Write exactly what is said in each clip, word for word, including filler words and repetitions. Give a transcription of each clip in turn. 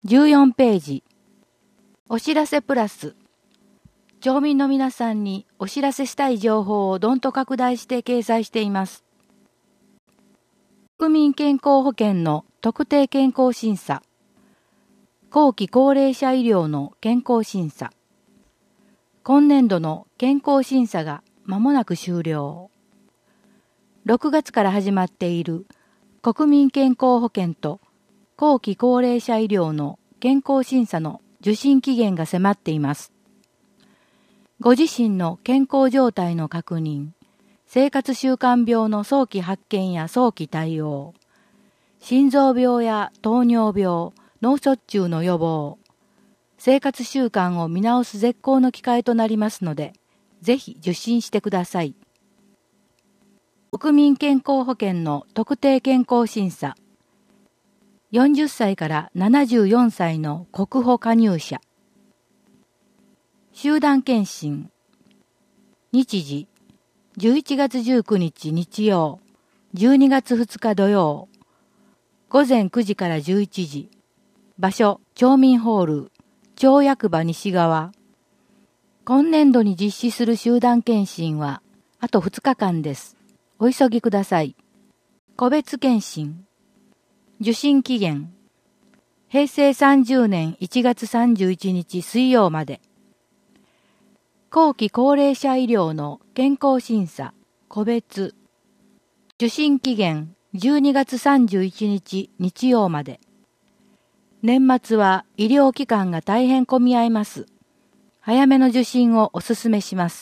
じゅうよんページ。お知らせプラス。町民の皆さんにお知らせしたい情報をどんと拡大して掲載しています。国民健康保険の特定健康審査。後期高齢者医療の健康審査。今年度の健康審査が間もなく終了。ろくがつから始まっている国民健康保険と後期高齢者医療の健康審査の受診期限が迫っています。ご自身の健康状態の確認、生活習慣病の早期発見や早期対応、心臓病や糖尿病、脳卒中の予防、生活習慣を見直す絶好の機会となりますので、ぜひ受診してください。国民健康保険の特定健康審査。よんじゅっさいからななじゅうよんさいの国保加入者。集団検診。日時、じゅういちがつじゅうくにち日曜、じゅうにがつふつか土曜、ごぜんくじからじゅういちじ。場所、町民ホール、町役場西側。今年度に実施する集団検診は、あとふつかかんです。お急ぎください。個別検診。受診期限。へいせいさんじゅうねんいちがつさんじゅういちにち水曜まで。後期高齢者医療の健康審査、個別。受診期限じゅうにがつさんじゅういちにち日曜まで。年末は医療機関が大変混み合います。早めの受診をお勧めします。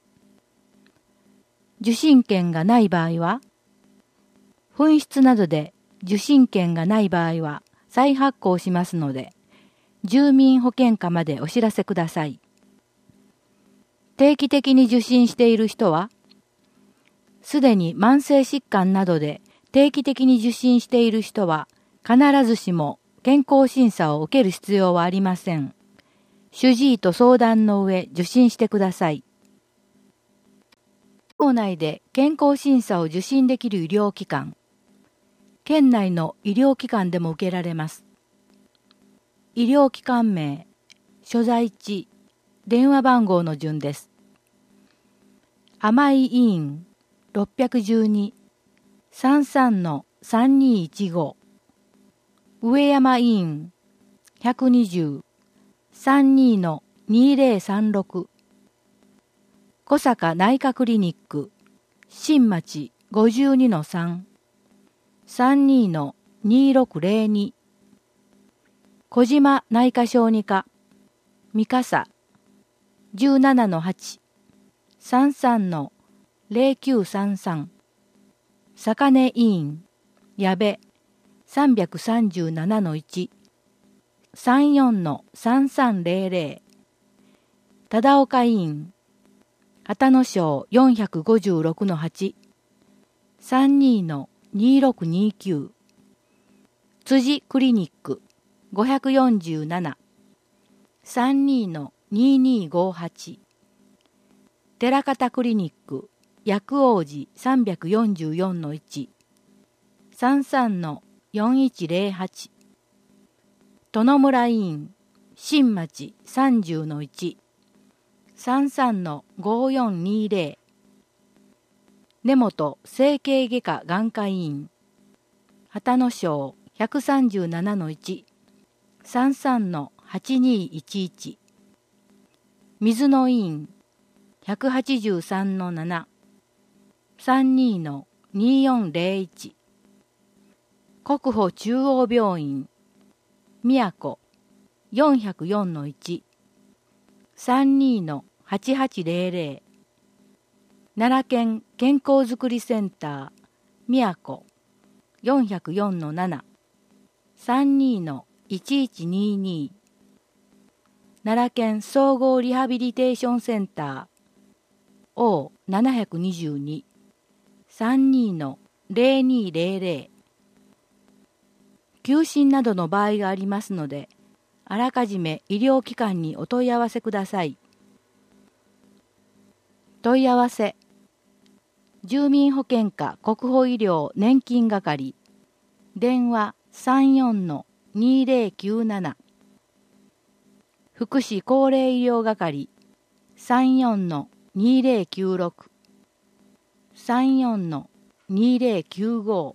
受診券がない場合は、紛失などで受診券がない場合は再発行しますので、住民保険課までお知らせください。定期的に受診している人は、すでに慢性疾患などで定期的に受診している人は、必ずしも健康審査を受ける必要はありません。主治医と相談の上受診してください。町内で健康審査を受診できる医療機関。県内の医療機関でも受けられます。医療機関名、所在地、電話番号の順です。甘い医院ろっぴゃくじゅうに さんさんのさんにいちご、上山医院ひゃくにじゅう さんじゅうのにせんさんじゅうろく、小坂内科クリニック新町 ごじゅうにのさん、さんじゅうのにろくぜろに、小島内科小児科三笠 じゅうななのはち、さんさんのぜろきゅうさんさん、坂根医院矢部 さんさんななのいち、さんよんのさんさんぜろぜろ、忠岡医院旗野省よんごろくのはち、さんじゅうのにろくにきゅう、辻クリニックごよんなな、さんじゅうのににごはち、寺方クリニック薬王寺さんよんよんのいち、さんさんのよんいちぜろはち、殿村医院新町さんじゅうのいち、さんさんのごよんにぜろ、根本整形外科眼科医院旗野省ひゃくさんじゅうななのいち、さんさんのはちにいちいち、水野医院ひゃくはちじゅうさんのなな、さんじゅうのによんぜろいち、国保中央病院宮古よんぜろよんのいち、さんじゅうのはちはちぜろぜろ、奈良県健康づくりセンター宮古よんぜろよんのなな、さんじゅうのいちいちにに、奈良県総合リハビリテーションセンター オーななにに、さんじゅうのぜろにぜろぜろ、休診などの場合がありますので、あらかじめ医療機関にお問い合わせください。問い合わせ。住民保険課国保医療年金係、電話さんよんのにゼロきゅうなな。福祉高齢医療係 さんよんのにゼロきゅうろく さんよんのにゼロきゅうご。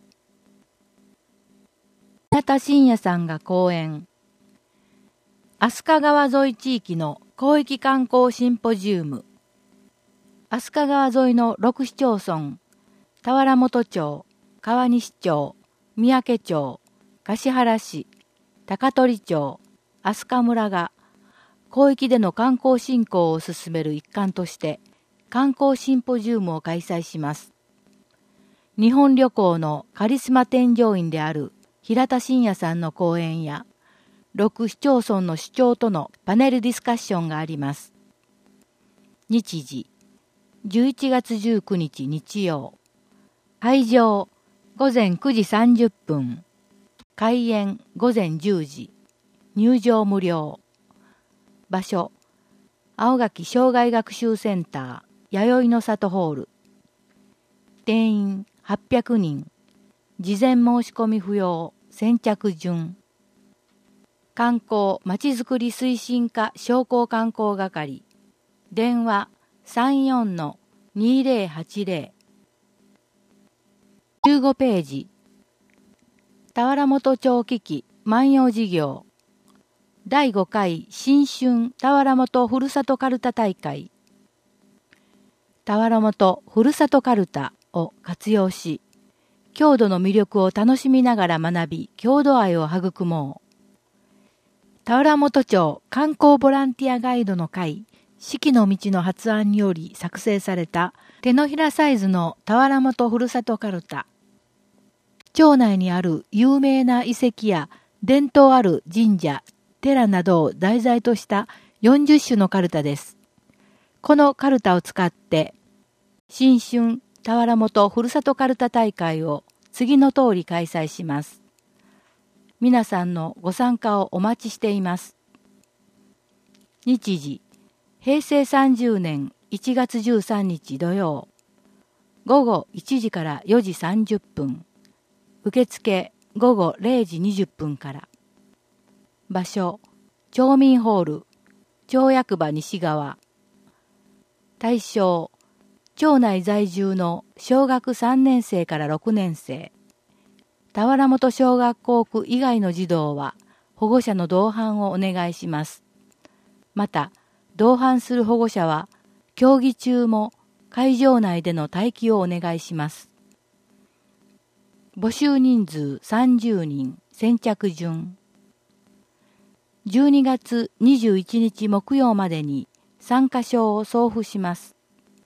宮田真也さんが講演。飛鳥川沿い地域の広域観光シンポジウム。飛鳥川沿いのろく市町村、田原本町、川西町、三宅町、橿原市、高取町、飛鳥村が広域での観光振興を進める一環として観光シンポジウムを開催します。日本旅行のカリスマ添乗員である平田真也さんの講演や、ろく市町村の市長とのパネルディスカッションがあります。日時、じゅういちがつじゅうくにち日曜。会場、ごぜんくじさんじゅっぷん。開演ごぜんじゅうじ。入場無料。場所、青垣障害学習センター、弥生の里ホール。定員はっぴゃくにん。事前申し込み不要。先着順。観光まちづくり推進課商工観光係。電話 さんよんのにゼロはちゼロ。じゅうごページ。田原本町危機万葉事業。だいごかい新春田原本ふるさとかるた大会。田原本ふるさとかるたを活用し、郷土の魅力を楽しみながら学び、郷土愛を育もう。田原本町観光ボランティアガイドの会、四季の道の発案により作成された手のひらサイズの田原本ふるさとかるた。町内にある有名な遺跡や伝統ある神社、寺などを題材としたよんじゅっしゅのかるたです。このかるたを使って、新春田原本ふるさとかるた大会を次の通り開催します。皆さんのご参加をお待ちしています。日時、へいせいさんじゅうねんいちがつじゅうさんにち土曜。ごごいちじからよじさんじゅっぷん。受付ごごれいじにじゅっぷんから。場所、町民ホール、町役場西側。対象、町内在住の小学さんねんせいからろくねんせい。田原本小学校区以外の児童は保護者の同伴をお願いします。また、同伴する保護者は競技中も会場内での待機をお願いします。募集人数さんじゅうにん、先着順。じゅうにがつにじゅういちにち木曜までに参加証を送付します。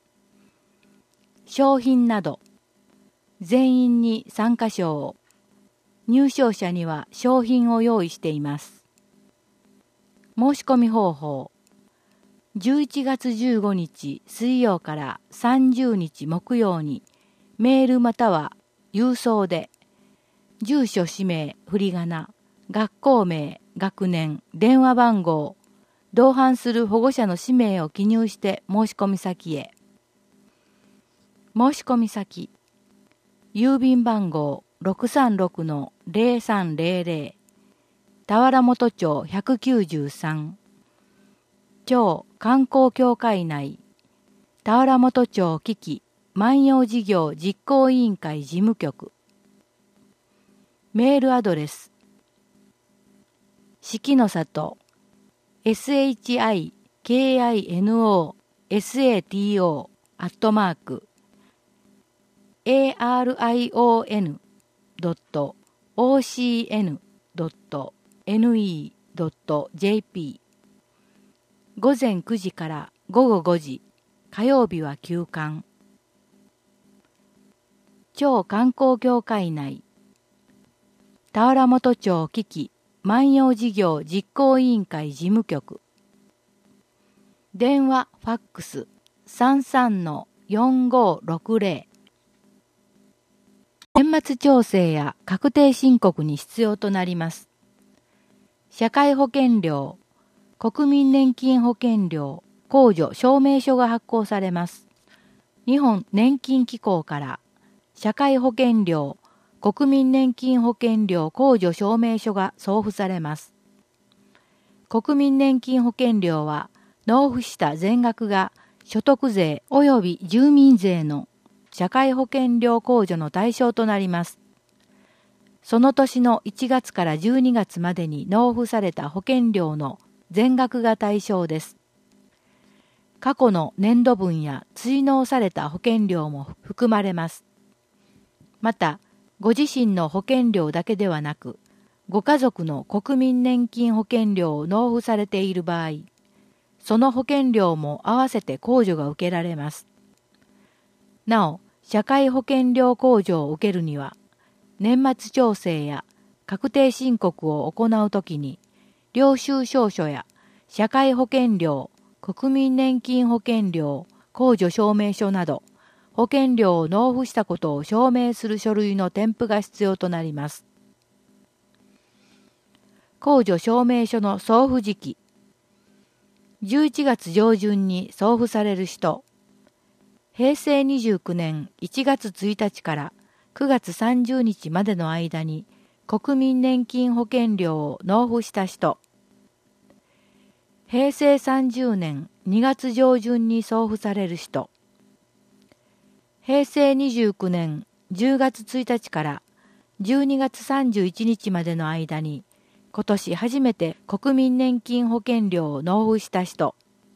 商品など、全員に参加証を、入賞者には商品を用意しています。申し込み方法、じゅういちがつじゅうごにち水曜からさんじゅうにち木曜にメールまたは郵送で、住所氏名、振り仮名、学校名、学年、電話番号、同伴する保護者の氏名を記入して申し込み先へ。申し込み先、郵便番号 ろくさんろくのぜろさんぜろぜろ 田原本町ひゃくきゅうじゅうさん、町観光協会内、田原本町危機万葉事業実行委員会事務局。メールアドレス、四季の里 シキノサト アットマーク エーアールアイオーエヌ ドット オーシーエヌ ドット エヌイー ドット ジェーピー。 午前くじからごごごじ、火曜日は休館。町観光協会内、田原本町危機万葉事業実行委員会事務局。電話ファックス さんさんのよんごろくぜろ。年末調整や確定申告に必要となります。社会保険料、国民年金保険料、控除証明書が発行されます。日本年金機構から社会保険料、 国民年金保険料控除証明書が送付されます。国民年金保険料は納付した全額が所得税及び住民税の社会保険料控除の対象となります。その年のいちがつからじゅうにがつまでに納付された保険料の全額が対象です。過去の年度分や追納された保険料も含まれます。また、ご自身の保険料だけではなく、ご家族の国民年金保険料を納付されている場合、その保険料も合わせて控除が受けられます。なお、社会保険料控除を受けるには、年末調整や確定申告を行うときに、領収証書や社会保険料、国民年金保険料、控除証明書など、保険料を納付したことを証明する書類の添付が必要となります。控除証明書の送付時期。じゅういちがつ上旬に送付される人。へいせいにじゅうきゅうねんいちがつついたちからくがつさんじゅうにちまでの間に国民年金保険料を納付した人。へいせいさんじゅうねんにがつ上旬に送付される人。へいせいにじゅうきゅうねんじゅうがつついたちからじゅうにがつさんじゅういちにちまでの間に今年初めて国民年金保険料を納付した人。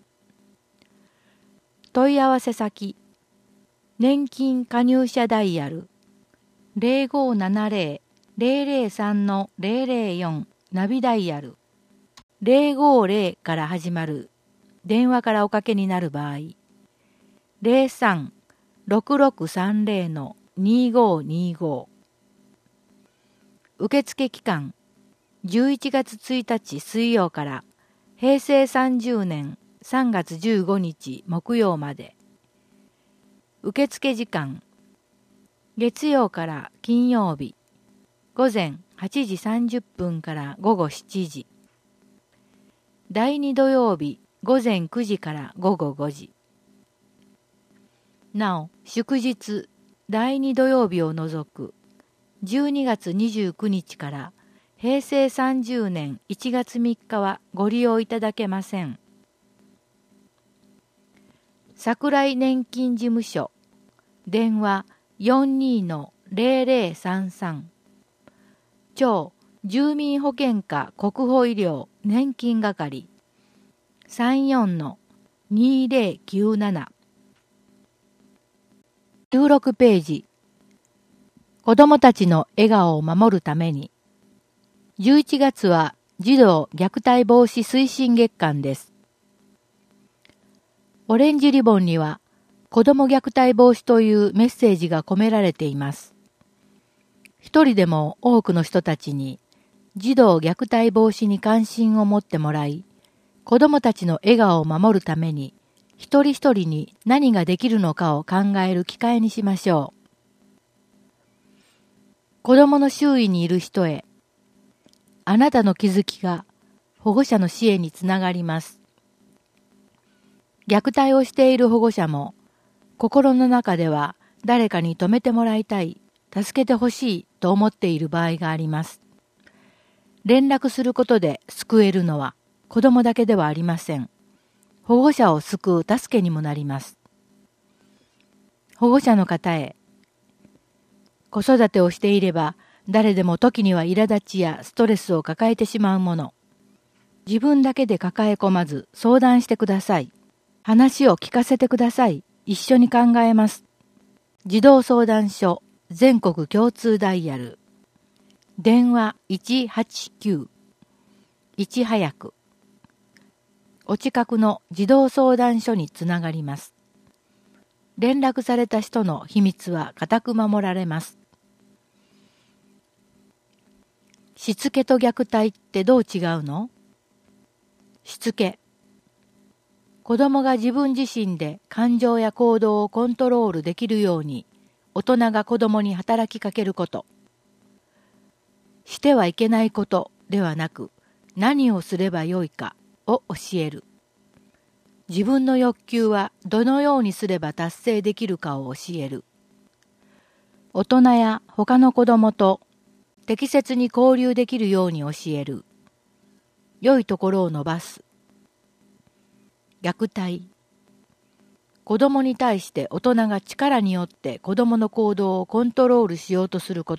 問い合わせ先。年金加入者ダイヤル ゼロごーななゼロ ゼロゼロさん ゼロゼロよん ナビダイヤルゼロごーゼロから始まる電話からおかけになる場合、ゼロさん ろくろくさんゼロ のにごーにご。受付期間じゅういちがつついたち水曜からへいせいさんじゅうねんさんがつじゅうごにち木曜まで。受付時間月曜から金曜日午前はちじさんじゅっぷんから午後しちじ。だいに土曜日午前くじから午後ごじ。なお、祝日だいに土曜日を除くじゅうにがつにじゅうくにちからへいせいさんじゅうねんいちがつみっかはご利用いただけません。桜井年金事務所電話 よんにーのゼロゼロさんさん 超住民保険課国保医療年金係 さんよんのにゼロきゅうなな。じゅうろくページ。子どもたちの笑顔を守るために。じゅういちがつは児童虐待防止推進月間です。オレンジリボンには子ども虐待防止というメッセージが込められています。一人でも多くの人たちに児童虐待防止に関心を持ってもらい、子どもたちの笑顔を守るために一人一人に何ができるのかを考える機会にしましょう。子どもの周囲にいる人へ、あなたの気づきが保護者の支援につながります。虐待をしている保護者も、心の中では誰かに止めてもらいたい、助けてほしいと思っている場合があります。連絡することで救えるのは子供だけではありません。保護者を救う助けにもなります。保護者の方へ、子育てをしていれば誰でも時には苛立ちやストレスを抱えてしまうもの。自分だけで抱え込まず相談してください。話を聞かせてください。一緒に考えます。児童相談所全国共通ダイヤル電話いちはちきゅういち早くお近くの児童相談所につながります。連絡された人の秘密は固く守られます。しつけと虐待ってどう違うの？しつけ。子供が自分自身で感情や行動をコントロールできるように大人が子供に働きかけること。してはいけないことではなく、何をすればよいかを教える。自分の欲求はどのようにすれば達成できるかを教える。 大人や他の子供と適切に交流できるように教える。良いところを伸ばす。虐待。子供に対して大人が力によって子供の行動をコントロールしようとすること。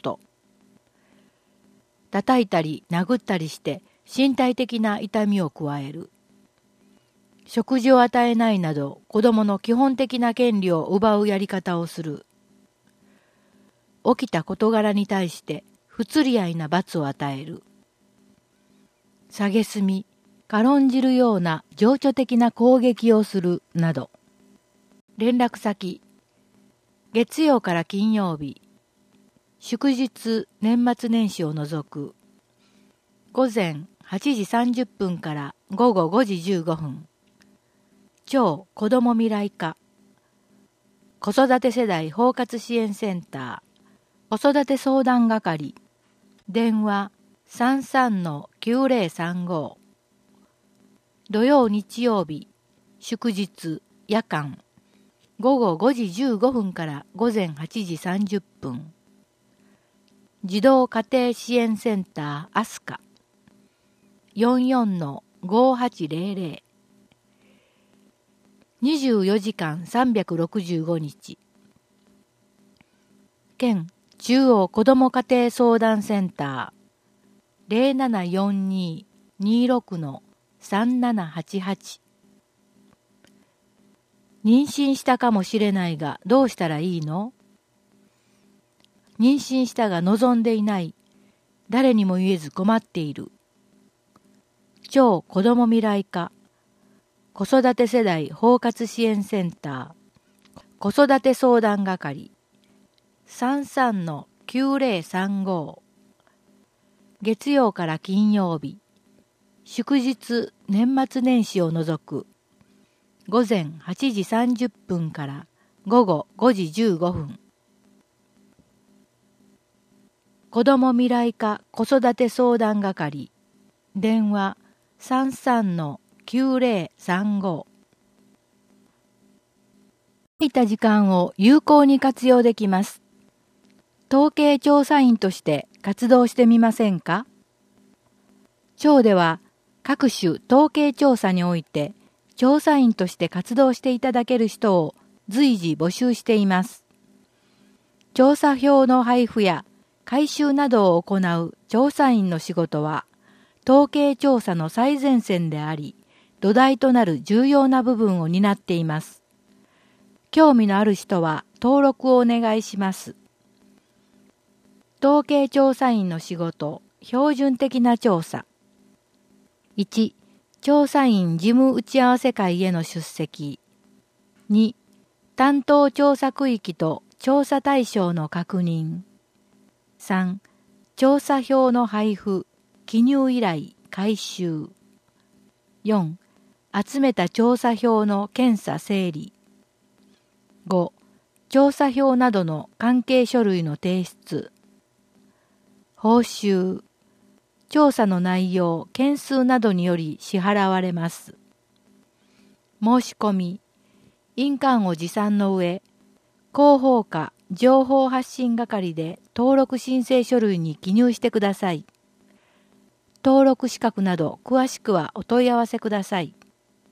叩いたり殴ったりして身体的な痛みを加える。食事を与えないなど子供の基本的な権利を奪うやり方をする。起きた事柄に対して不釣り合いな罰を与える。蔑み、軽んじるような情緒的な攻撃をするなど。連絡先、月曜から金曜日、祝日、年末年始を除く、午前はちじさんじゅっぷんから午後ごじじゅうごふん、超子ども未来課、子育て世代包括支援センター、子育て相談係、電話 さんさんのきゅうぜろさんご、土曜日曜日、祝日、夜間、午後ごじじゅうごふんから午前はちじさんじゅっぷん、児童家庭支援センターアスカ よんよんのごはちぜろぜろ、にじゅうよじかんさんびゃくろくじゅうごにち、県中央子ども家庭相談センター ゼロななよんに にろくのさんななはちはち、妊娠したかもしれないがどうしたらいいの？妊娠したが望んでいない。誰にも言えず困っている。超子ども未来課、子育て世代包括支援センター、子育て相談係、さんさんのきゅうぜろさんご、月曜から金曜日、祝日、年末年始を除く、午前はちじさんじゅっぷんから午後ごじじゅうごふん。子ども未来課子育て相談係、電話 さんさんのきゅうぜろさんご。空いた時間を有効に活用できます。統計調査員として活動してみませんか？町では各種統計調査において調査員として活動していただける人を随時募集しています。調査票の配布や回収などを行う調査員の仕事は統計調査の最前線であり、土台となる重要な部分を担っています。興味のある人は登録をお願いします。統計調査員の仕事、標準的な調査。いち、調査員事務打ち合わせ会への出席。に、担当調査区域と調査対象の確認。さん、調査票の配布、記入依頼、回収。よん、集めた調査票の検査整理。ご、調査票などの関係書類の提出。報酬、調査の内容、件数などにより支払われます。申し込み、印鑑を持参の上、広報課情報発信係で登録申請書類に記入してください。登録資格など詳しくはお問い合わせください。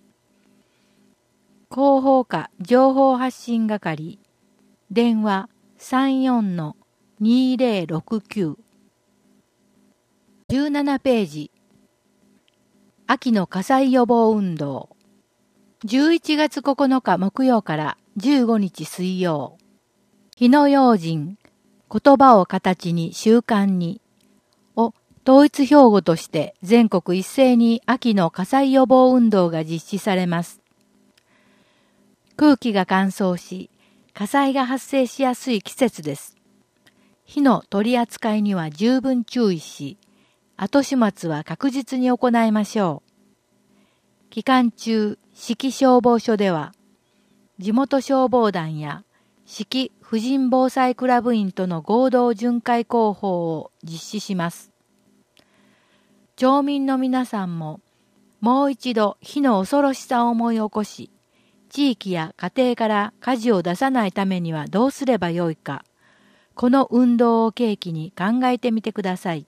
広報課情報発信係、電話 さんよんのにぜろろくきゅう。じゅうななページ。秋の火災予防運動。じゅういちがつここのか木曜からじゅうごにち水曜。火の用心、言葉を形に習慣にを統一標語として全国一斉に秋の火災予防運動が実施されます。空気が乾燥し、火災が発生しやすい季節です。火の取り扱いには十分注意し、後始末は確実に行いましょう。期間中、市消消防署では、地元消防団や市婦人防災クラブ員との合同巡回広報を実施します。町民の皆さんも、もう一度火の恐ろしさを思い起こし、地域や家庭から火事を出さないためにはどうすればよいか、 この運動を契機に考えてみてください。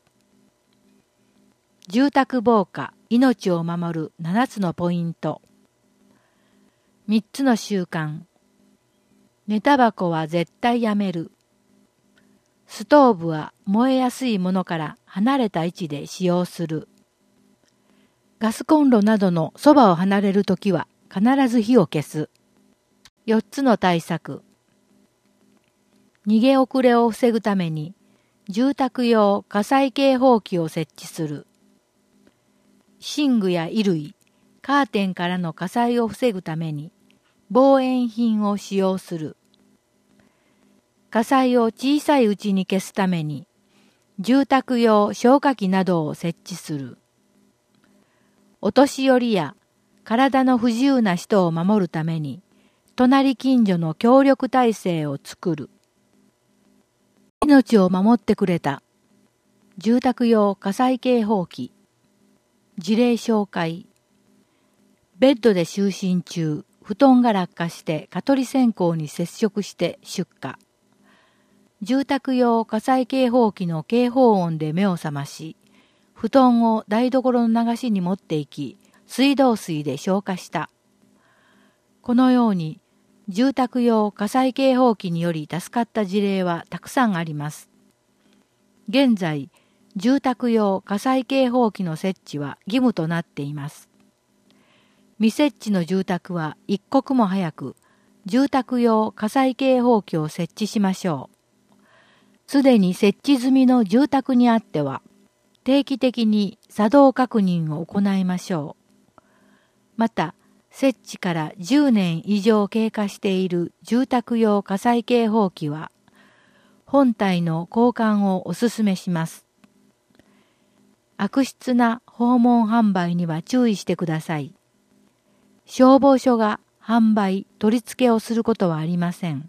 住宅防火、命を守るななつのポイント。みっつの習慣。寝タバコは絶対やめる。ストーブは燃えやすいものから離れた位置で使用する。ガスコンロなどのそばを離れるときは必ず火を消す。よっつの対策。逃げ遅れを防ぐために住宅用火災警報器を設置する。寝具や衣類、カーテンからの火災を防ぐために防煙品を使用する。火災を小さいうちに消すために住宅用消火器などを設置する。お年寄りや体の不自由な人を守るために隣近所の協力体制を作る。命を守ってくれた住宅用火災警報器。事例紹介。ベッドで就寝中、布団が落下して蚊取り線香に接触して出火。住宅用火災警報器の警報音で目を覚まし、布団を台所の流しに持って行き、水道水で消火した。このように、住宅用火災警報器により助かった事例はたくさんあります。現在、住宅用火災警報器の設置は義務となっています。未設置の住宅は一刻も早く住宅用火災警報器を設置しましょう。すでに設置済みの住宅にあっては、定期的に作動確認を行いましょう。また、設置からじゅうねん以上経過している住宅用火災警報器は、本体の交換をお勧めします。悪質な訪問販売には注意してください。消防署が販売、取り付けをすることはありません。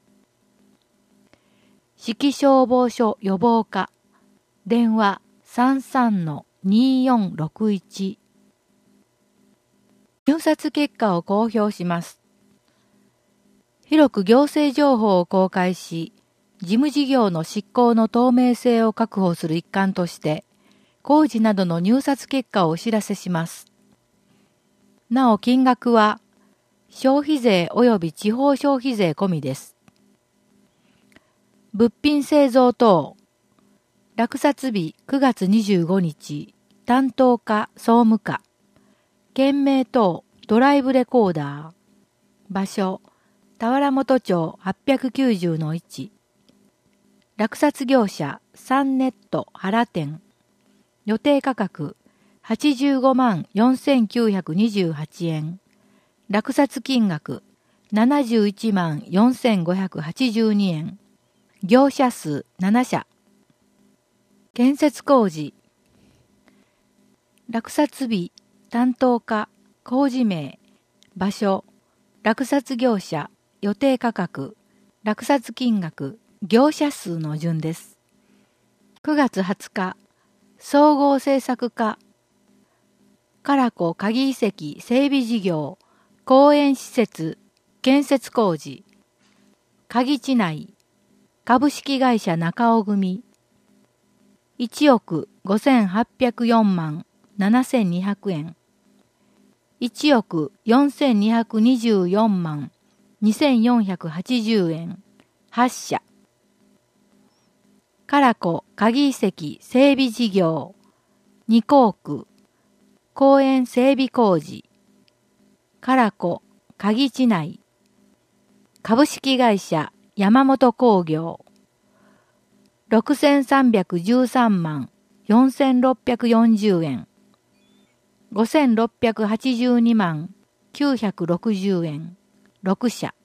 市区消防署予防課、電話 さんさんのによんろくいち。入札結果を公表します。広く行政情報を公開し、事務事業の執行の透明性を確保する一環として、工事などの入札結果をお知らせします。なお金額は、消費税及び地方消費税込みです。物品製造等、落札日くがつにじゅうごにち、担当課総務課、件名等ドライブレコーダー、場所、田原本町 はっぴゃくきゅうじゅうのいち、落札業者サンネット原店、予定価格はちじゅうごまんよんせんきゅうひゃくにじゅうはちえん、落札金額ななじゅういちまんよんせんごひゃくはちじゅうにえん、業者数ななしゃ、建設工事、落札日、担当課、工事名、場所、落札業者、予定価格、落札金額、業者数の順です。くがつはつか、総合制作課、唐子鍵遺跡整備事業、公園施設、建設工事、鍵地内、株式会社中尾組、いちおくごせんはっぴゃくよんまんななせんにひゃくえん、いちおくよんせんにひゃくにじゅうよんまんにせんよんひゃくはちじゅうえん、はっしゃ。唐子鍵遺跡整備事業、にこうく、公園整備工事、唐子鍵地内、株式会社山本工業、ろくせんさんびゃくじゅうさんまんよんせんろっぴゃくよんじゅうえん、ごせんろっぴゃくはちじゅうにまんきゅうひゃくろくじゅうえん、ろくしゃ。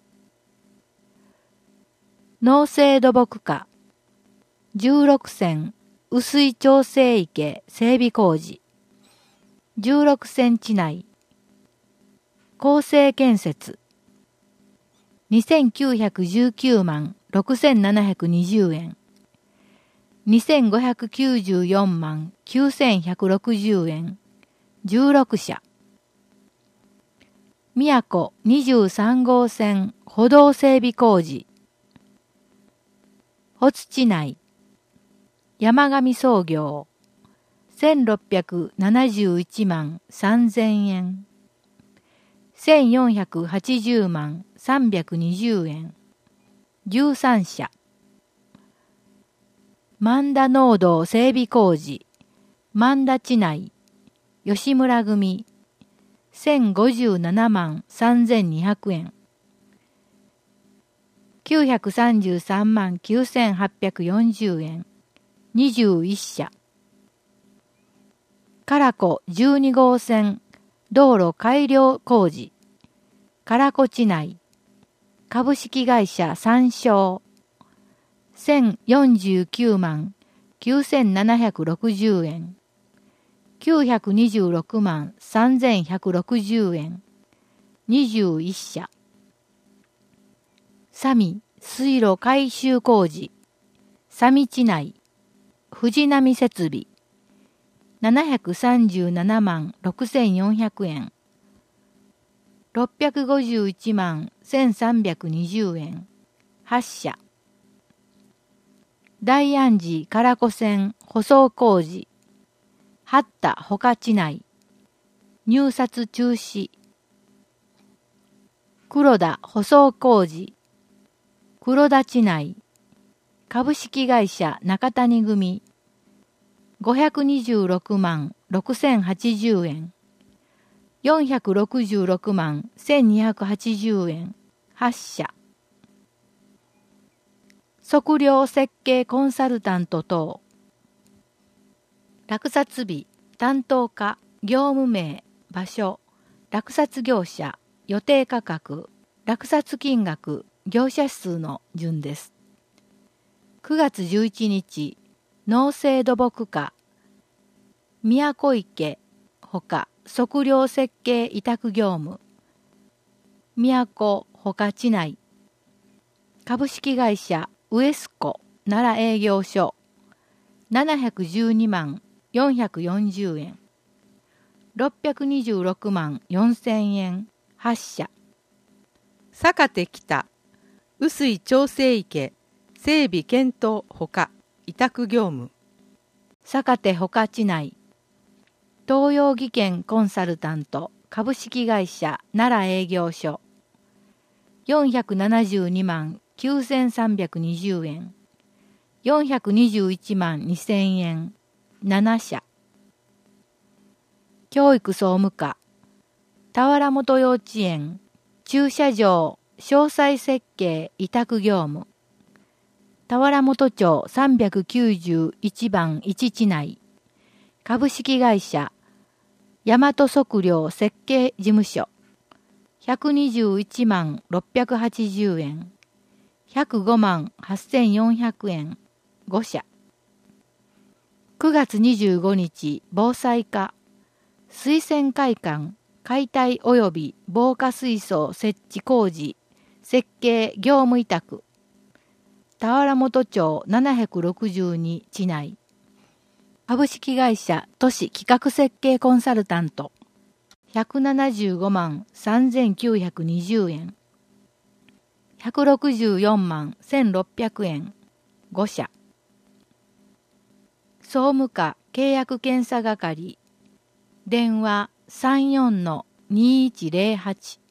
農政土木課、じゅうろくせん雨水調整池整備工事、じゅうろくせん地内、厚生建設、にせんきゅうひゃくじゅうきゅうまんろくせんななひゃくにじゅうえん、にせんごひゃくきゅうじゅうよんまんきゅうせんひゃくろくじゅうえん、じゅうろくしゃ。宮古にじゅうさんごうせん歩道整備工事、 保津地内、山上総業、せんろっぴゃくななじゅういちまんさんぜんえん、せんよんひゃくはちじゅうまんさんびゃくにじゅうえん、じゅうさんしゃ。万田農道整備工事、万田地内、吉村組、せんごじゅうななまんさんぜんにひゃくえん、きゅうひゃくさんじゅうさんまんきゅうせんはっぴゃくよんじゅうえん、にじゅういっしゃ。唐子じゅうにごうせん道路改良工事、唐子地内、株式会社三商、せんよんじゅうきゅうまんきゅうせんななひゃくろくじゅうえん、きゅうひゃくにじゅうろくまんさんぜんひゃくろくじゅうえん、にじゅういっしゃ。サミ水路改修工事、サミ地内、藤波設備、ななひゃくさんじゅうななまんろくせんよんひゃくえん、ろっぴゃくごじゅういちまんせんさんびゃくにじゅうえん、はっしゃ。大安寺唐子線舗装工事、八田他地内、入札中止。黒田舗装工事、黒田地内、株式会社中谷組、ごひゃくにじゅうろくまんろくせんはちじゅうえん、よんひゃくろくじゅうろくまんせんにひゃくはちじゅうえん、はっしゃ。測量設計コンサルタント等、落札日、担当課、業務名、場所、落札業者、予定価格、落札金額、業者数の順です。くがつじゅういちにち、農政土木課、宮古池、ほか測量設計委託業務、宮古ほか地内、株式会社ウエスコ奈良営業所、ななひゃくじゅうにまんよんひゃくよんじゅうえん、ろっぴゃくにじゅうろくまんよんせんえん、はっしゃ。 坂手北、雨水調整池、整備検討ほか委託業務、 坂手ほか地内、東洋技研コンサルタント株式会社奈良営業所、よんひゃくななじゅうにまんきゅうせんさんびゃくにじゅうえん、よんひゃくにじゅういちまんにせんえん、ななしゃ。教育総務課、田原元幼稚園、駐車場、詳細設計委託業務、田原元町さんびゃくきゅうじゅういちばんいち地内、株式会社、大和測量設計事務所、ひゃくにじゅういちまんろっぴゃくはちじゅうえん、ひゃくごまんはっせんよんひゃくえん、ごしゃ。くがつにじゅうごにち、防災課、水泉会館、解体及び防火水槽設置工事、設計業務委託、田原元町ななひゃくろくじゅうに地内、株式会社都市企画設計コンサルタント、ひゃくななじゅうごまんさんぜんきゅうひゃくにじゅうえん、ひゃくろくじゅうよんまんせんろっぴゃくえん、ごしゃ。総務課契約検査係、電話 さんじゅうよんのにいちぜろはち